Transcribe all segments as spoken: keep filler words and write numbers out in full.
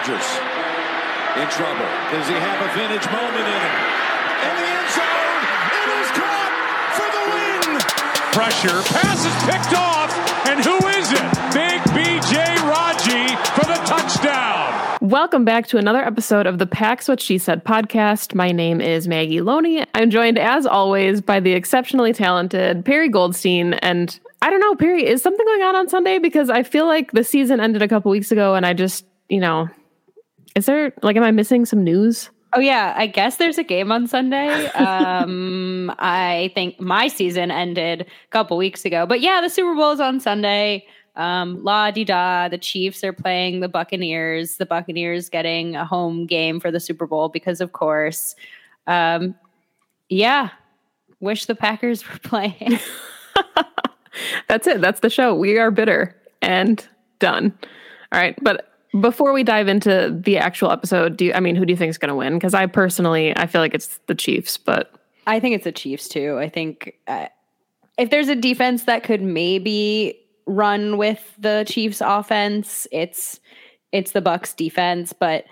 Rodgers in trouble. Does he have a vintage moment in him? In the end zone, it is caught for the win. Pressure, pass is picked off, and who is it? Big B J Raji for the touchdown. Welcome back to another episode of the Pack's What She Said podcast. My name is Maggie Loney. I'm joined, as always, by the exceptionally talented Perry Goldstein. And I don't know, Perry, is something going on on Sunday? Because I feel like the season ended a couple weeks ago, and I just, you know, is there, like, am I missing some news? Oh, yeah, I guess there's a game on Sunday. Um, I think my season ended a couple weeks ago. But yeah, the Super Bowl is on Sunday. Um, la-di-da, the Chiefs are playing the Buccaneers. The Buccaneers getting a home game for the Super Bowl because, of course, um, yeah, wish the Packers were playing. That's it. That's the show. We are bitter and done. All right, but before we dive into the actual episode, do you, I mean, who do you think is going to win? Because I personally, I feel like it's the Chiefs, but I think it's the Chiefs too. I think uh, if there's a defense that could maybe run with the Chiefs offense, it's it's the Bucs defense. But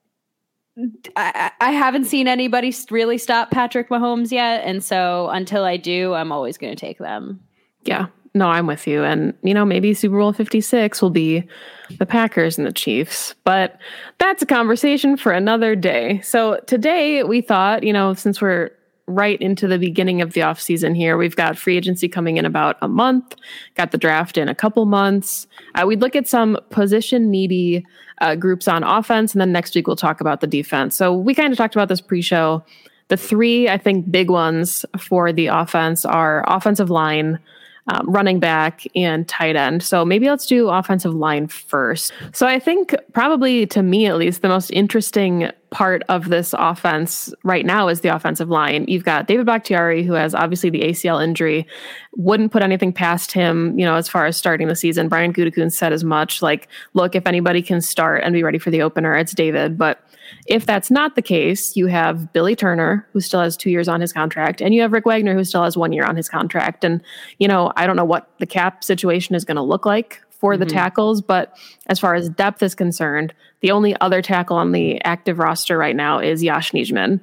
I, I haven't seen anybody really stop Patrick Mahomes yet, and so until I do, I'm always going to take them. Yeah. No, I'm with you. And, you know, maybe Super Bowl fifty-six will be the Packers and the Chiefs. But that's a conversation for another day. So today we thought, you know, since we're right into the beginning of the offseason here, we've got free agency coming in about a month, got the draft in a couple months. Uh, we'd look at some position-needy uh, groups on offense, and then next week we'll talk about the defense. So we kind of talked about this pre-show. The three, I think, big ones for the offense are offensive line, Um, running back, and tight end. So maybe let's do offensive line first. So I think probably, to me at least, the most interesting part of this offense right now is the offensive line. You've got David Bakhtiari, who has obviously the A C L injury. Wouldn't put anything past him, you know, as far as starting the season. Brian Gutekunst said as much, like, look, if anybody can start and be ready for the opener, it's David. But if that's not the case, you have Billy Turner, who still has two years on his contract, and you have Rick Wagner, who still has one year on his contract. And, you know, I don't know what the cap situation is going to look like for mm-hmm. the tackles, but as far as depth is concerned, the only other tackle on the active roster right now is Yosh Nijman.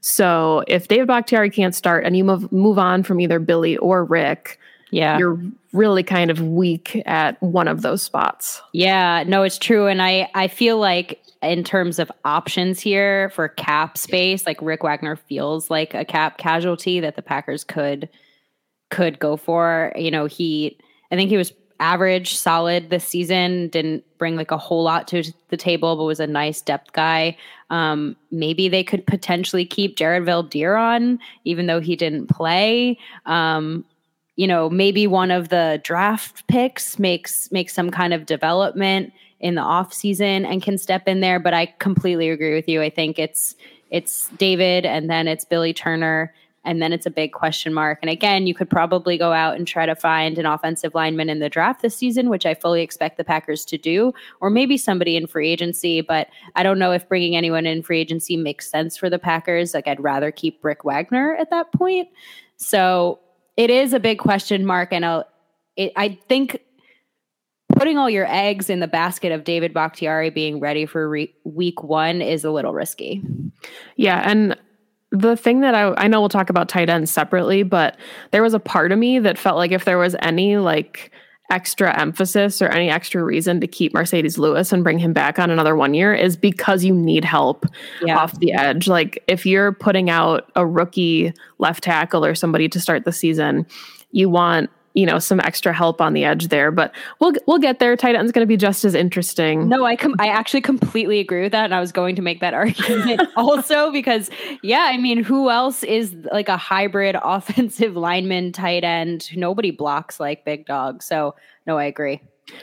So if David Bakhtiari can't start and you move, move on from either Billy or Rick, yeah, you're really kind of weak at one of those spots. Yeah, no, it's true. And I, I feel like in terms of options here for cap space, like Rick Wagner feels like a cap casualty that the Packers could could go for. You know, he, I think he was average, solid this season, didn't bring like a whole lot to the table, but was a nice depth guy. Um, maybe they could potentially keep Jared Veldheer on, even though he didn't play. Um, you know, maybe one of the draft picks makes makes some kind of development in the off season and can step in there. But I completely agree with you. I think it's it's David, and then it's Billy Turner, and then it's a big question mark. And again, you could probably go out and try to find an offensive lineman in the draft this season, which I fully expect the Packers to do, or maybe somebody in free agency. But I don't know if bringing anyone in free agency makes sense for the Packers. Like, I'd rather keep Rick Wagner at that point. So it is a big question mark. And I'll, it, I think putting all your eggs in the basket of David Bakhtiari being ready for re- week one is a little risky. Yeah. And the thing that I, I know we'll talk about tight ends separately, but there was a part of me that felt like if there was any like extra emphasis or any extra reason to keep Mercedes Lewis and bring him back on another one year is because you need help yeah. off the edge. Like, if you're putting out a rookie left tackle or somebody to start the season, you want, you know, some extra help on the edge there, but we'll we'll get there. Tight end's going to be just as interesting. No, I com- I actually completely agree with that, and I was going to make that argument also because, yeah, I mean, who else is like a hybrid offensive lineman tight end? Nobody blocks like Big Dog. So no, I agree.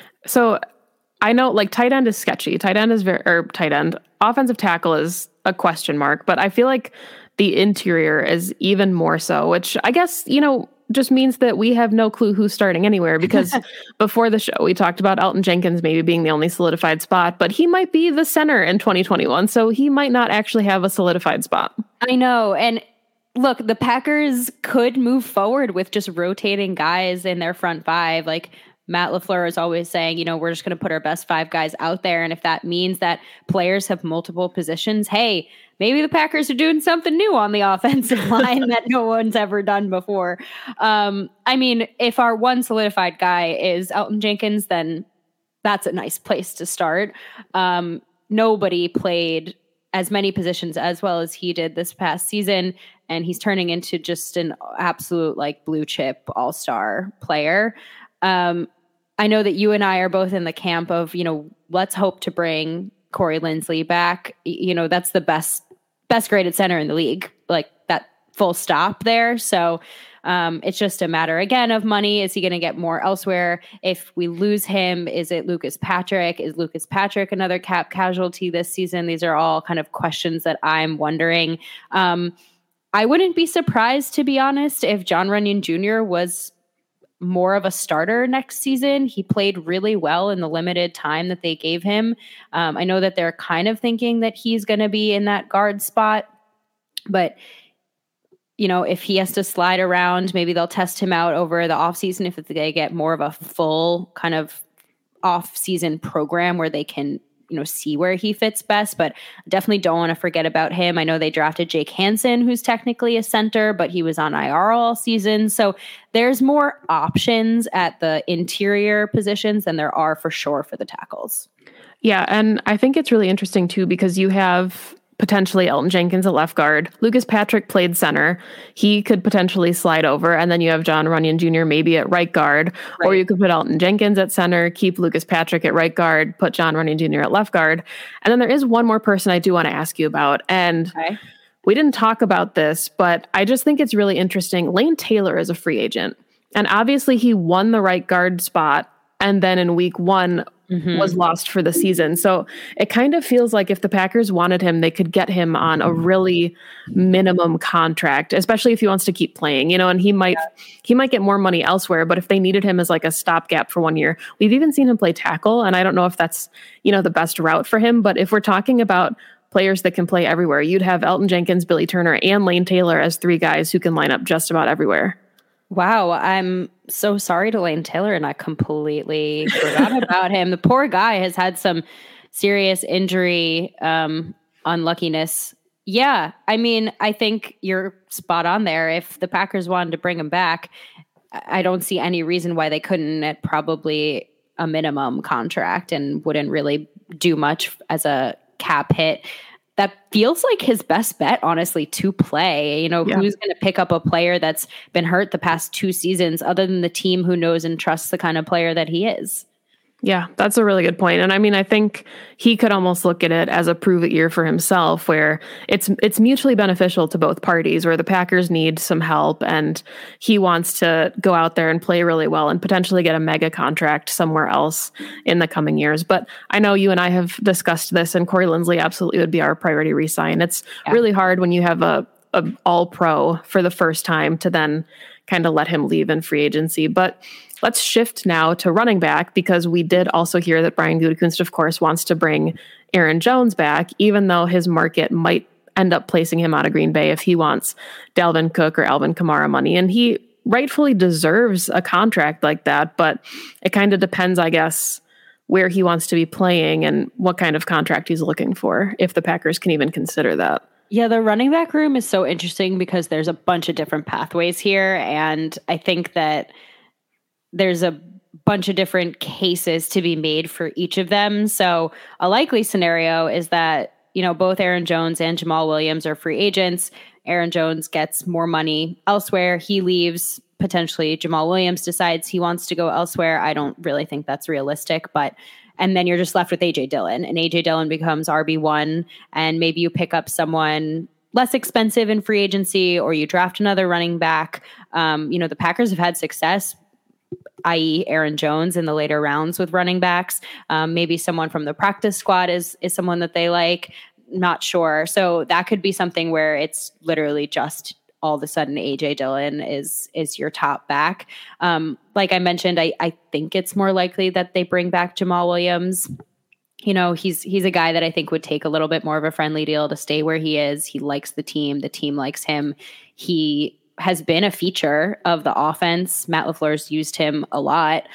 So I know like tight end is sketchy. Tight end is very or tight end. Offensive tackle is a question mark, but I feel like the interior is even more so, which I guess, you know, just means that we have no clue who's starting anywhere, because before the show, we talked about Elgton Jenkins maybe being the only solidified spot, but he might be the center in twenty twenty-one. So he might not actually have a solidified spot. I know. And look, the Packers could move forward with just rotating guys in their front five. Like, Matt LaFleur is always saying, you know, we're just going to put our best five guys out there. And if that means that players have multiple positions, hey, maybe the Packers are doing something new on the offensive line that no one's ever done before. Um, I mean, if our one solidified guy is Elgton Jenkins, then that's a nice place to start. Um, nobody played as many positions as well as he did this past season, and he's turning into just an absolute like blue chip all-star player. Um, I know that you and I are both in the camp of, you know, let's hope to bring Corey Linsley back. You know, that's the best best graded center in the league, like that, full stop there. So um, it's just a matter, again, of money. Is he going to get more elsewhere? If we lose him, is it Lucas Patrick? Is Lucas Patrick another cap casualty this season? These are all kind of questions that I'm wondering. Um, I wouldn't be surprised, to be honest, if Jon Runyan Junior was more of a starter next season. He played really well in the limited time that they gave him. Um, I know that they're kind of thinking that he's going to be in that guard spot, but you know, if he has to slide around, maybe they'll test him out over the offseason if they get more of a full kind of off-season program where they can, you know, see where he fits best. But definitely don't want to forget about him. I know they drafted Jake Hansen, who's technically a center, but he was on I R all season. So there's more options at the interior positions than there are for sure for the tackles. Yeah, and I think it's really interesting too, because you have potentially Elgton Jenkins at left guard. Lucas Patrick played center. He could potentially slide over. And then you have Jon Runyan Junior maybe at right guard. Right. Or you could put Elgton Jenkins at center, keep Lucas Patrick at right guard, put Jon Runyan Junior at left guard. And then there is one more person I do want to ask you about. And okay. we didn't talk about this, but I just think it's really interesting. Lane Taylor is a free agent. And obviously he won the right guard spot. And then in week one, Mm-hmm. was lost for the season. So it kind of feels like if the Packers wanted him, they could get him on a really minimum contract, especially if he wants to keep playing, you know, and he might, yeah. he might get more money elsewhere, but if they needed him as like a stopgap for one year, we've even seen him play tackle. And I don't know if that's, you know, the best route for him, but if we're talking about players that can play everywhere, you'd have Elgton Jenkins, Billy Turner, and Lane Taylor as three guys who can line up just about everywhere. Wow, I'm so sorry to Lane Taylor, and I completely forgot about him. The poor guy has had some serious injury um, unluckiness. Yeah, I mean, I think you're spot on there. If the Packers wanted to bring him back, I don't see any reason why they couldn't at probably a minimum contract and wouldn't really do much as a cap hit. That feels like his best bet, honestly, to play. You know, yeah. who's going to pick up a player that's been hurt the past two seasons other than the team who knows and trusts the kind of player that he is? Yeah, that's a really good point. And I mean, I think he could almost look at it as a prove it year for himself, where it's it's mutually beneficial to both parties, where the Packers need some help and he wants to go out there and play really well and potentially get a mega contract somewhere else in the coming years. But I know you and I have discussed this, and Corey Linsley absolutely would be our priority re-sign. It's yeah. really hard when you have a, a all pro for the first time to then kind of let him leave in free agency. But let's shift now to running back, because we did also hear that Brian Gutekunst, of course, wants to bring Aaron Jones back, even though his market might end up placing him out of Green Bay if he wants Dalvin Cook or Alvin Kamara money. And he rightfully deserves a contract like that, but it kind of depends, I guess, where he wants to be playing and what kind of contract he's looking for, if the Packers can even consider that. Yeah, the running back room is so interesting because there's a bunch of different pathways here. And I think that there's a bunch of different cases to be made for each of them. So a likely scenario is that, you know, both Aaron Jones and Jamal Williams are free agents. Aaron Jones gets more money elsewhere. He leaves. Potentially Jamal Williams decides he wants to go elsewhere. I don't really think that's realistic, but and then you're just left with A J Dillon, and A J Dillon becomes R B one, and maybe you pick up someone less expensive in free agency, or you draft another running back. Um, you know, the Packers have had success, that is. Aaron Jones, in the later rounds with running backs. Um, maybe someone from the practice squad is is someone that they like. Not sure. So that could be something where it's literally just all of a sudden A J Dillon is is your top back. Um, like I mentioned, I, I think it's more likely that they bring back Jamal Williams. You know, he's he's a guy that I think would take a little bit more of a friendly deal to stay where he is. He likes the team. The team likes him. He has been a feature of the offense. Matt LaFleur's used him a lot.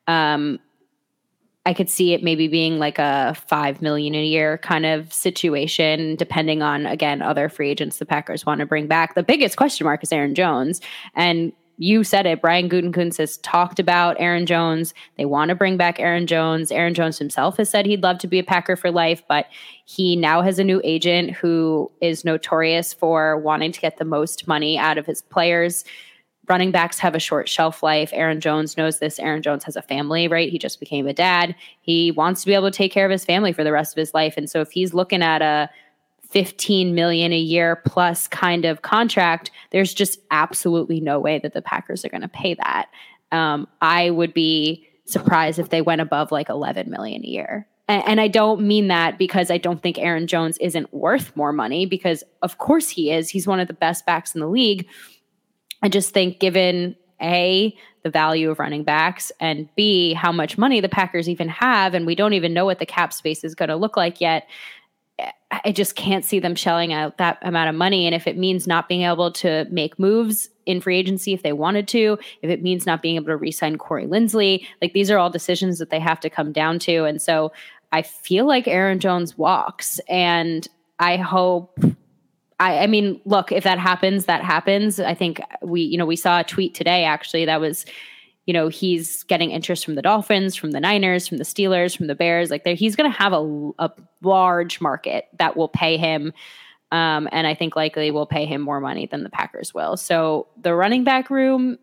Um, I could see it maybe being like a five million a year kind of situation, depending on, again, other free agents the Packers want to bring back. The biggest question mark is Aaron Jones. And you said it, Brian Gutekunst has talked about Aaron Jones. They want to bring back Aaron Jones. Aaron Jones himself has said he'd love to be a Packer for life, but he now has a new agent who is notorious for wanting to get the most money out of his players. Running backs have a short shelf life. Aaron Jones knows this. Aaron Jones has a family, right? He just became a dad. He wants to be able to take care of his family for the rest of his life. And so if he's looking at a fifteen million a year plus kind of contract, there's just absolutely no way that the Packers are going to pay that. Um, I would be surprised if they went above like eleven million a year. And, and I don't mean that because I don't think Aaron Jones isn't worth more money, because of course he is. He's one of the best backs in the league. I just think given A, the value of running backs, and B, how much money the Packers even have, and we don't even know what the cap space is going to look like yet, I just can't see them shelling out that amount of money. And if it means not being able to make moves in free agency if they wanted to, if it means not being able to re-sign Corey Linsley, like these are all decisions that they have to come down to. And so I feel like Aaron Jones walks, and I hope... I, I mean, look, if that happens, that happens. I think we, you know, we saw a tweet today, actually, that was, you know, he's getting interest from the Dolphins, from the Niners, from the Steelers, from the Bears. Like, he's going to have a, a large market that will pay him. Um, and I think likely will pay him more money than the Packers will. So the running back room,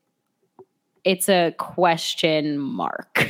it's a question mark.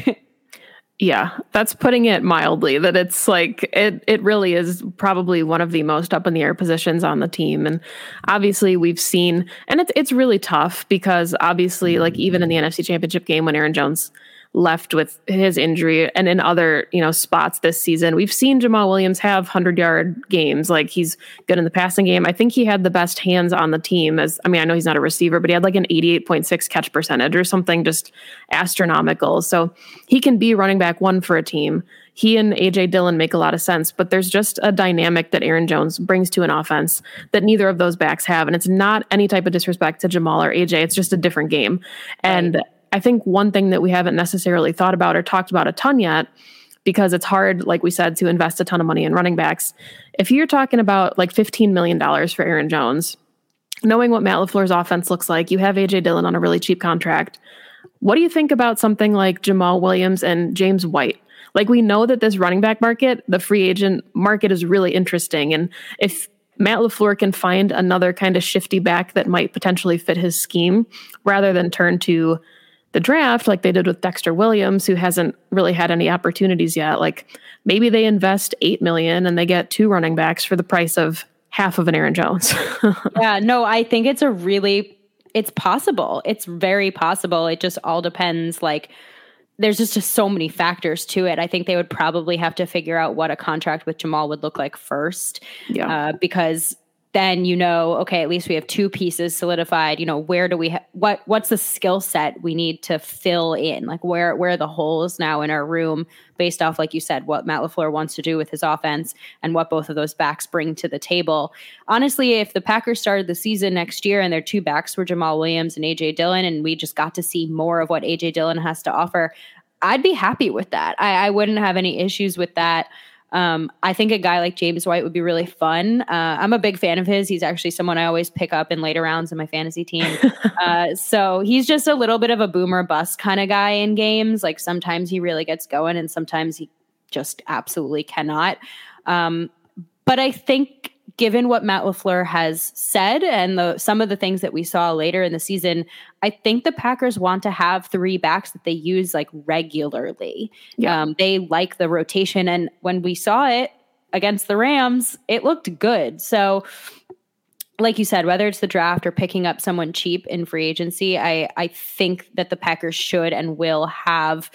Yeah, that's putting it mildly, that it's like, it it really is probably one of the most up in the air positions on the team. And obviously we've seen, and it's it's really tough because obviously, like, even in the N F C Championship game when Aaron Jones left with his injury, and in other, you know, spots this season, we've seen Jamal Williams have hundred yard games. Like, he's good in the passing game. I think he had the best hands on the team as, I mean, I know he's not a receiver, but he had like an eighty-eight point six catch percentage or something just astronomical. So he can be running back one for a team. He and A J Dillon make a lot of sense, but there's just a dynamic that Aaron Jones brings to an offense that neither of those backs have. And it's not any type of disrespect to Jamal or A J. It's just a different game. And right. I think one thing that we haven't necessarily thought about or talked about a ton yet, because it's hard, like we said, to invest a ton of money in running backs. If you're talking about like fifteen million dollars for Aaron Jones, knowing what Matt LaFleur's offense looks like, you have A J Dillon on a really cheap contract. What do you think about something like Jamal Williams and James White? Like, we know that this running back market, the free agent market, is really interesting. And if Matt LaFleur can find another kind of shifty back that might potentially fit his scheme, rather than turn to the draft like they did with Dexter Williams, who hasn't really had any opportunities yet, like maybe they invest eight million dollars and they get two running backs for the price of half of an Aaron Jones. Yeah, no, I think it's a really, it's possible. It's very possible. It just all depends. Like, there's just, just so many factors to it. I think they would probably have to figure out what a contract with Jamal would look like first. Yeah. Uh, because then, you know, okay, at least we have two pieces solidified. You know, where do we ha- what what's the skill set we need to fill in? Like, where where are the holes now in our room, based off, like you said, what Matt LaFleur wants to do with his offense and what both of those backs bring to the table. Honestly, if the Packers started the season next year and their two backs were Jamal Williams and A J Dillon, and we just got to see more of what A J Dillon has to offer, I'd be happy with that. I, I wouldn't have any issues with that. Um, I think a guy like James White would be really fun. Uh, I'm a big fan of his. He's actually someone I always pick up in later rounds in my fantasy team. uh, so he's just a little bit of a boomer bust kind of guy in games. Like, sometimes he really gets going and sometimes he just absolutely cannot. Um, but I think given what Matt LaFleur has said and the, some of the things that we saw later in the season, I think the Packers want to have three backs that they use like regularly. Yeah. Um, they like the rotation. And when we saw it against the Rams, it looked good. So like you said, whether it's the draft or picking up someone cheap in free agency, I, I think that the Packers should and will have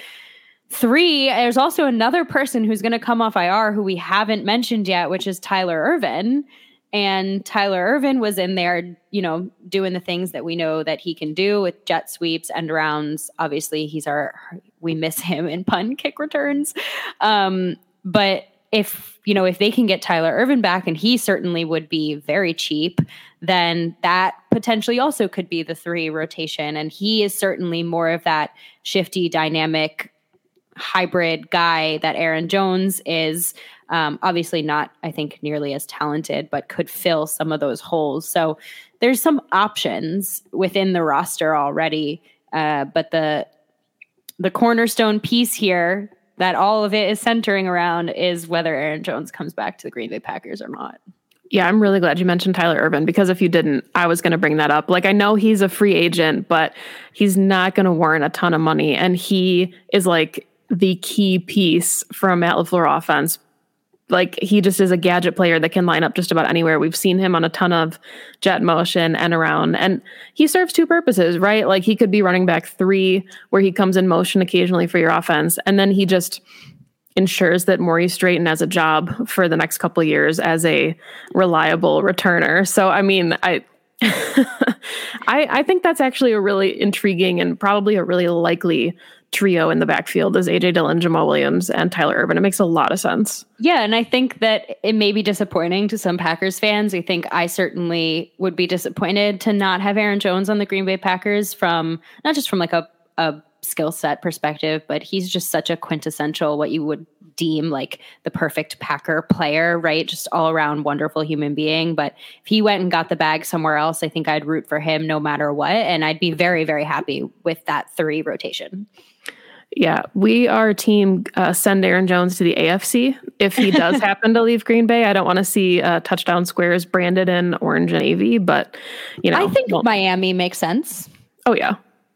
three. There's also another person who's going to come off I R who we haven't mentioned yet, which is Tyler Ervin. And Tyler Ervin was in there, you know, doing the things that we know that he can do with jet sweeps, end rounds. Obviously, he's our, we miss him in punt kick returns. Um, but if, you know, if they can get Tyler Ervin back, and he certainly would be very cheap, then that potentially also could be the three rotation. And he is certainly more of that shifty, dynamic, hybrid guy that Aaron Jones is. Um, obviously not, I think, nearly as talented, but could fill some of those holes. So there's some options within the roster already. Uh, but the the cornerstone piece here that all of it is centering around is whether Aaron Jones comes back to the Green Bay Packers or not. Yeah, I'm really glad you mentioned Tyler Ervin, because if you didn't, I was going to bring that up. Like, I know he's a free agent, but he's not going to warrant a ton of money. And he is like the key piece from Matt LaFleur offense. Like, he just is a gadget player that can line up just about anywhere. We've seen him on a ton of jet motion and around, and he serves two purposes, right? Like, he could be running back three, where he comes in motion occasionally for your offense, and then he just ensures that Maurice Drayton has a job for the next couple of years as a reliable returner. So, I mean, I, I, I think that's actually a really intriguing and probably a really likely trio in the backfield is A J Dillon, Jamal Williams, and Tyler Ervin. It makes a lot of sense. Yeah, and I think that it may be disappointing to some Packers fans. I think I certainly would be disappointed to not have Aaron Jones on the Green Bay Packers, from not just from like a, a skill set perspective, but he's just such a quintessential, what you would deem like the perfect Packer player, right? Just all around wonderful human being. But if he went and got the bag somewhere else, I think I'd root for him no matter what. And I'd be very, very happy with that three rotation. Yeah, we are team uh, send Aaron Jones to the A F C. If he does happen to leave Green Bay, I don't want to see uh, touchdown squares branded in orange and navy, but you know, I think well, Miami makes sense. Oh yeah.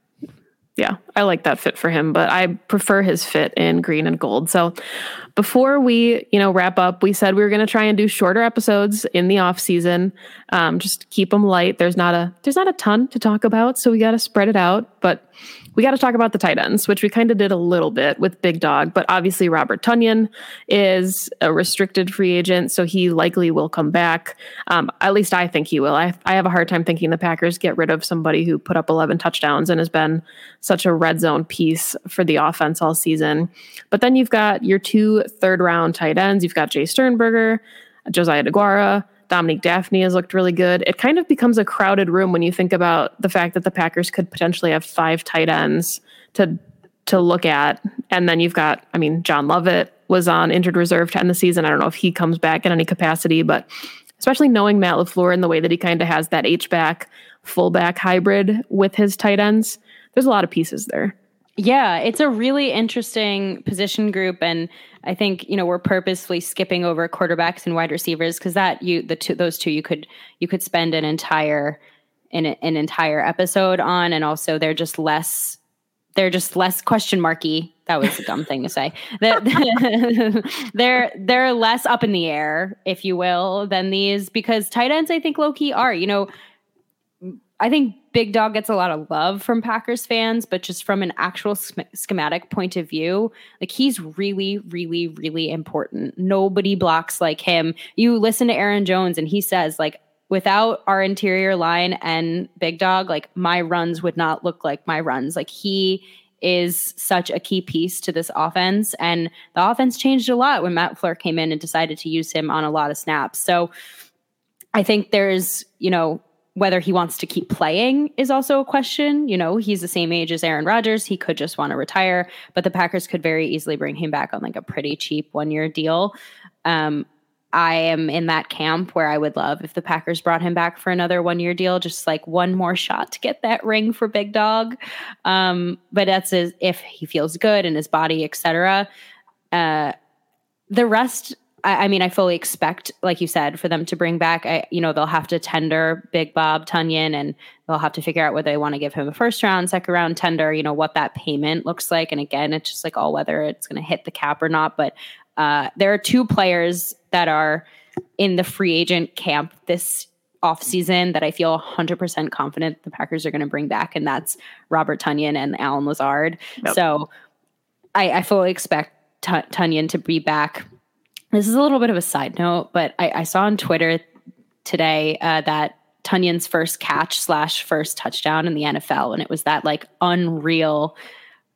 Yeah, I like that fit for him, but I prefer his fit in green and gold. So before we, you know, wrap up, we said we were going to try and do shorter episodes in the off season. Um, just keep them light. There's not a, there's not a ton to talk about, so we got to spread it out, but we got to talk about the tight ends, which we kind of did a little bit with Big Dog, but obviously Robert Tonyan is a restricted free agent, so he likely will come back. Um, at least I think he will. I, I have a hard time thinking the Packers get rid of somebody who put up eleven touchdowns and has been such a red zone piece for the offense all season. But then you've got your two third round tight ends. You've got Jay Sternberger, Josiah DeGuara, Dominique Daphne has looked really good. It kind of becomes a crowded room when you think about the fact that the Packers could potentially have five tight ends to to look at. And then you've got, I mean, John Lovett was on injured reserve to end the season. I don't know if he comes back in any capacity, but especially knowing Matt LaFleur and the way that he kind of has that H-back, fullback hybrid with his tight ends, there's a lot of pieces there. Yeah, it's a really interesting position group, and I think, you know, we're purposefully skipping over quarterbacks and wide receivers because that you the two those two you could you could spend an entire an, an entire episode on, and also they're just less they're just less question marky. That was a dumb thing to say. They're, they're they're less up in the air, if you will, than these, because tight ends, I think, low key are, you know. I think Big Dog gets a lot of love from Packers fans, but just from an actual sch- schematic point of view, like, he's really, really, really important. Nobody blocks like him. You listen to Aaron Jones and he says, like, without our interior line and Big Dog, like, my runs would not look like my runs. Like, he is such a key piece to this offense. And the offense changed a lot when Matt LaFleur came in and decided to use him on a lot of snaps. So I think there's, you know, whether he wants to keep playing is also a question. You know, he's the same age as Aaron Rodgers. He could just want to retire, but the Packers could very easily bring him back on like a pretty cheap one-year deal. Um, I am in that camp where I would love if the Packers brought him back for another one-year deal, just like one more shot to get that ring for Big Dog. Um, but that's his, if he feels good in his body, et cetera. Uh, the rest, I mean, I fully expect, like you said, for them to bring back, I, you know, they'll have to tender Big Bob Tonyan, and they'll have to figure out whether they want to give him a first round, second round tender, you know, what that payment looks like. And again, it's just like all whether it's going to hit the cap or not. But uh, there are two players that are in the free agent camp this offseason that I feel one hundred percent confident the Packers are going to bring back, and that's Robert Tonyan and Alan Lazard. Yep. So I, I fully expect T- Tonyan to be back. This is a little bit of a side note, but I, I saw on Twitter today uh, that Tonyan's first catch slash first touchdown in the N F L, and it was that like unreal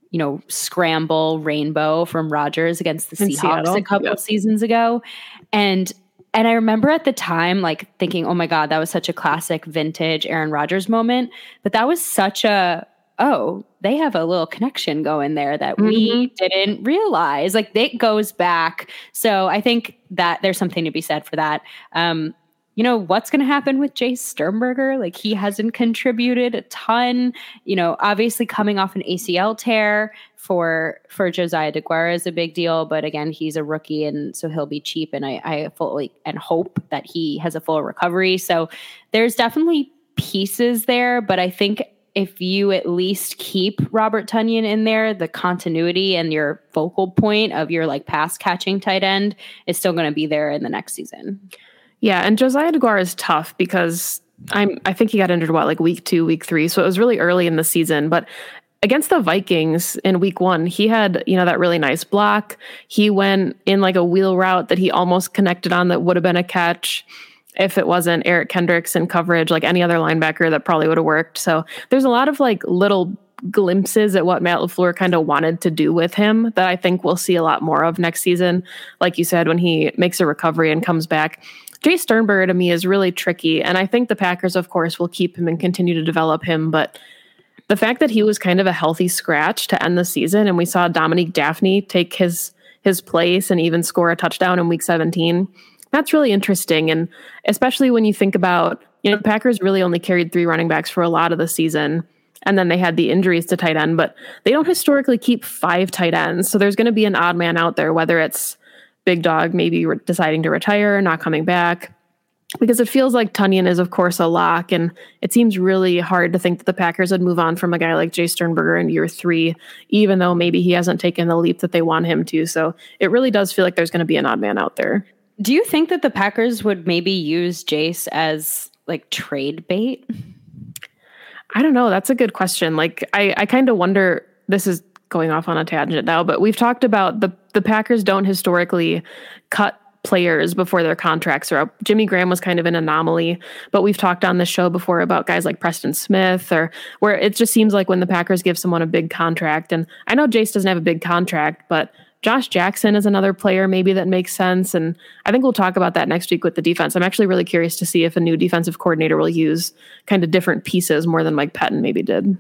you know, scramble rainbow from Rodgers against the In Seahawks Seattle, a couple yeah. seasons ago. And and I remember at the time, like thinking, oh my God, that was such a classic vintage Aaron Rodgers moment. But that was such a, oh, they have a little connection going there that Mm-hmm. we didn't realize. Like it goes back. So I think that there's something to be said for that. Um, you know, what's going to happen with Jace Sternberger? Like he hasn't contributed a ton, you know, obviously coming off an A C L tear for, for Josiah DeGuara is a big deal, but again, he's a rookie and so he'll be cheap. And I, I fully and hope that he has a full recovery. So there's definitely pieces there, but I think if you at least keep Robert Tonyan in there, the continuity and your focal point of your like pass catching tight end is still going to be there in the next season. Yeah, and Josiah DeGuara is tough because I'm I think he got injured what like week two, week three, so it was really early in the season. But against the Vikings in week one, he had you know that really nice block. He went in like a wheel route that he almost connected on that would have been a catch if it wasn't Eric Kendricks in coverage, like any other linebacker that probably would have worked. So there's a lot of like little glimpses at what Matt LaFleur kind of wanted to do with him that I think we'll see a lot more of next season. Like you said, when he makes a recovery and comes back. Jace Sternberger to me is really tricky. And I think the Packers, of course, will keep him and continue to develop him. But the fact that he was kind of a healthy scratch to end the season, and we saw Dominique Daphne take his his place and even score a touchdown in week seventeen, that's really interesting. And especially when you think about, you know, the Packers really only carried three running backs for a lot of the season. And then they had the injuries to tight end, but they don't historically keep five tight ends. So there's going to be an odd man out there, whether it's Big Dog maybe re- deciding to retire, not coming back, because it feels like Tonyan is, of course, a lock. And it seems really hard to think that the Packers would move on from a guy like Jace Sternberger in year three, even though maybe he hasn't taken the leap that they want him to. So it really does feel like there's going to be an odd man out there. Do you think that the Packers would maybe use Jace as like trade bait? I don't know. That's a good question. Like, I, I kind of wonder, this is going off on a tangent now, but we've talked about the, the Packers don't historically cut players before their contracts are up. Jimmy Graham was kind of an anomaly, but we've talked on the show before about guys like Preston Smith, or where it just seems like when the Packers give someone a big contract, and I know Jace doesn't have a big contract, but Josh Jackson is another player maybe that makes sense. And I think we'll talk about that next week with the defense. I'm actually really curious to see if a new defensive coordinator will use kind of different pieces more than Mike Pettin maybe did.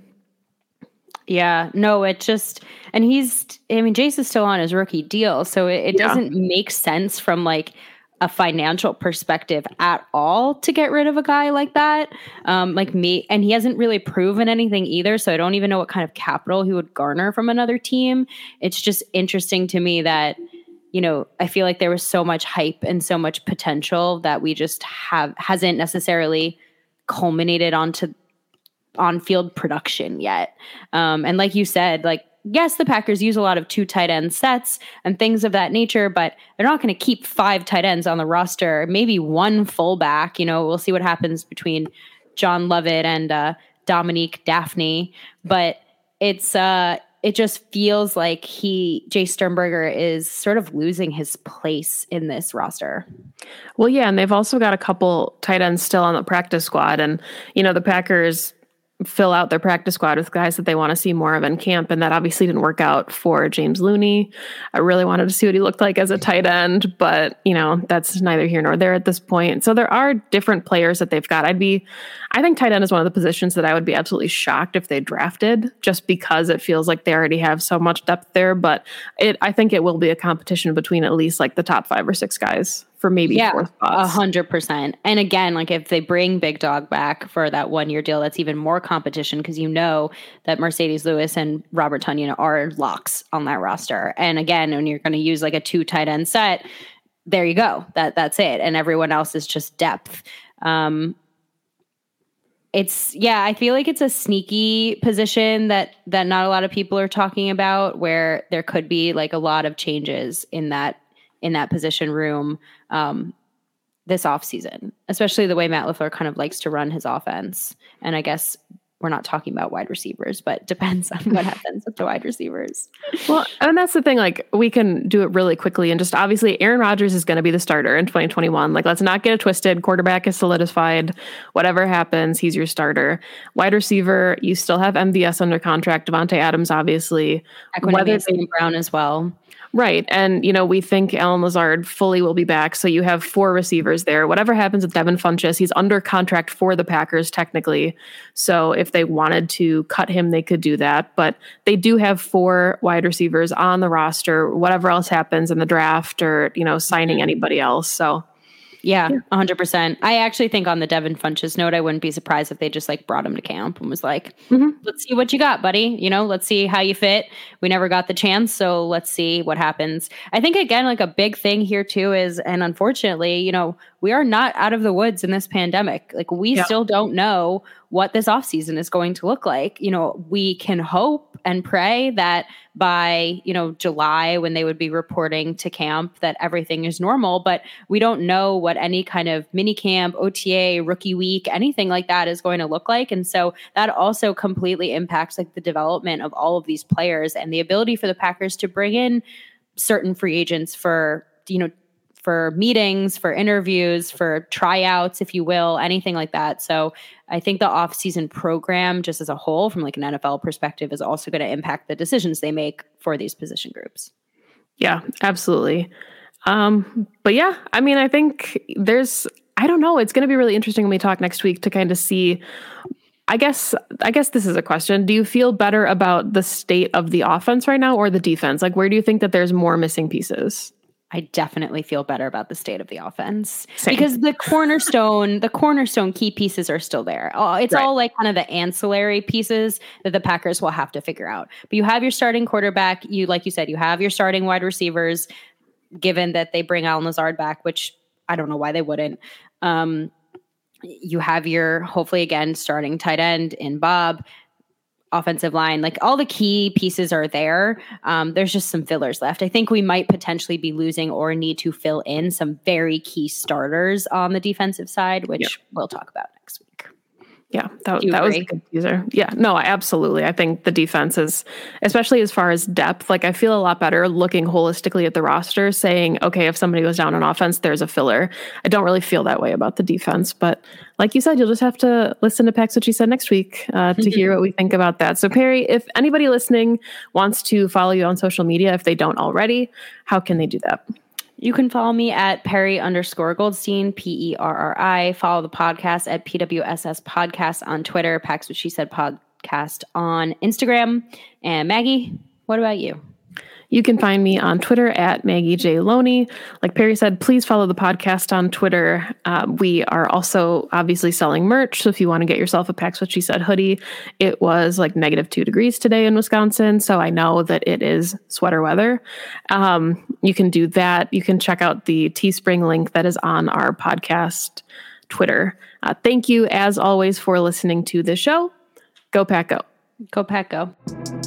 Yeah, no, it just, and he's, I mean, Jace is still on his rookie deal. So it, it Yeah. doesn't make sense from like a financial perspective at all to get rid of a guy like that. Um, like me, and he hasn't really proven anything either. So I don't even know what kind of capital he would garner from another team. It's just interesting to me that, you know, I feel like there was so much hype and so much potential that we just have, hasn't necessarily culminated onto on-field production yet. Um, and like you said, like, yes, the Packers use a lot of two tight end sets and things of that nature, but they're not going to keep five tight ends on the roster, maybe one fullback. You know, we'll see what happens between John Lovett and uh, Dominique Daphne, but it's, uh, it just feels like he, Jace Sternberger, is sort of losing his place in this roster. Well, yeah, and they've also got a couple tight ends still on the practice squad, and, you know, the Packers fill out their practice squad with guys that they want to see more of in camp. And that obviously didn't work out for James Looney. I really wanted to see what he looked like as a tight end, but you know, that's neither here nor there at this point. So there are different players that they've got. I'd be, I think tight end is one of the positions that I would be absolutely shocked if they drafted, just because it feels like they already have so much depth there. But it, I think it will be a competition between at least like the top five or six guys for maybe yeah, fourth a spots. hundred percent. And again, like if they bring Big Dog back for that one year deal, that's even more competition, because you know that Mercedes Lewis and Robert Tonyan are locks on that roster. And again, when you're going to use like a two tight end set, there you go. That that's it. And everyone else is just depth. Um, it's yeah, I feel like it's a sneaky position that that not a lot of people are talking about, where there could be like a lot of changes in that in that position room um, this offseason, especially the way Matt LaFleur kind of likes to run his offense. And I guess we're not talking about wide receivers, but depends on what happens with the wide receivers. Well, and that's the thing, like we can do it really quickly. And just obviously Aaron Rodgers is going to be the starter in twenty twenty-one. Like, let's not get it twisted. Quarterback is solidified. Whatever happens, he's your starter. Wide receiver, you still have M V S under contract. Devontae Adams, obviously. Whether they, Brown as well. Right. And, you know, we think Allen Lazard fully will be back. So you have four receivers there. Whatever happens with Devin Funchess, he's under contract for the Packers technically. So if they wanted to cut him, they could do that. But they do have four wide receivers on the roster, whatever else happens in the draft or, you know, signing anybody else. So yeah, one hundred percent. I actually think on the Devin Funchess note, I wouldn't be surprised if they just like brought him to camp and was like, mm-hmm. let's see what you got, buddy. You know, let's see how you fit. We never got the chance, so let's see what happens. I think, again, like a big thing here too is, and unfortunately, you know, we are not out of the woods in this pandemic. Like we yeah. still don't know what this offseason is going to look like. You know, we can hope and pray that by, you know, July, when they would be reporting to camp, that everything is normal, but we don't know what any kind of mini camp, O T A, rookie week, anything like that is going to look like. And so that also completely impacts like the development of all of these players and the ability for the Packers to bring in certain free agents for, you know, for meetings, for interviews, for tryouts, if you will, anything like that. So I think the off-season program, just as a whole, from like an N F L perspective, is also going to impact the decisions they make for these position groups. Yeah, absolutely. Um, but yeah, I mean, I think there's, I don't know, it's going to be really interesting when we talk next week to kind of see, I guess, I guess this is a question. Do you feel better about the state of the offense right now or the defense? Like, where do you think that there's more missing pieces? I definitely feel better about the state of the offense. Same. Because the cornerstone, the cornerstone key pieces are still there. Oh, it's right. all like kind of the ancillary pieces that the Packers will have to figure out. But you have your starting quarterback. You, like you said, you have your starting wide receivers, given that they bring Allen Lazard back, which I don't know why they wouldn't. Um, you have your, hopefully again, starting tight end in Bob. Offensive line, like all the key pieces are there. Um, there's just some fillers left. I think we might potentially be losing or need to fill in some very key starters on the defensive side, which yeah. we'll talk about next week. Yeah, that, that was a good teaser. Yeah, no, absolutely. I think the defense is, especially as far as depth, like I feel a lot better looking holistically at the roster, saying, okay, if somebody goes down on offense, there's a filler. I don't really feel that way about the defense, but like you said, you'll just have to listen to Pax what she said next week uh, to hear what we think about that. So Perry, if anybody listening wants to follow you on social media, if they don't already, how can they do that? You can follow me at Perry underscore Goldstein, P E R R I. Follow the podcast at P W S S Podcast on Twitter, Pax What She Said Podcast on Instagram. And Maggie, what about you? You can find me on Twitter at Maggie J. Loney. Like Perry said, please follow the podcast on Twitter. Uh, we are also obviously selling merch. So if you want to get yourself a Pax What She Said hoodie, it was like negative two degrees today in Wisconsin. So I know that it is sweater weather. Um, you can do that. You can check out the Teespring link that is on our podcast Twitter. Uh, thank you, as always, for listening to the show. Go Pack Go. Go Pack Go.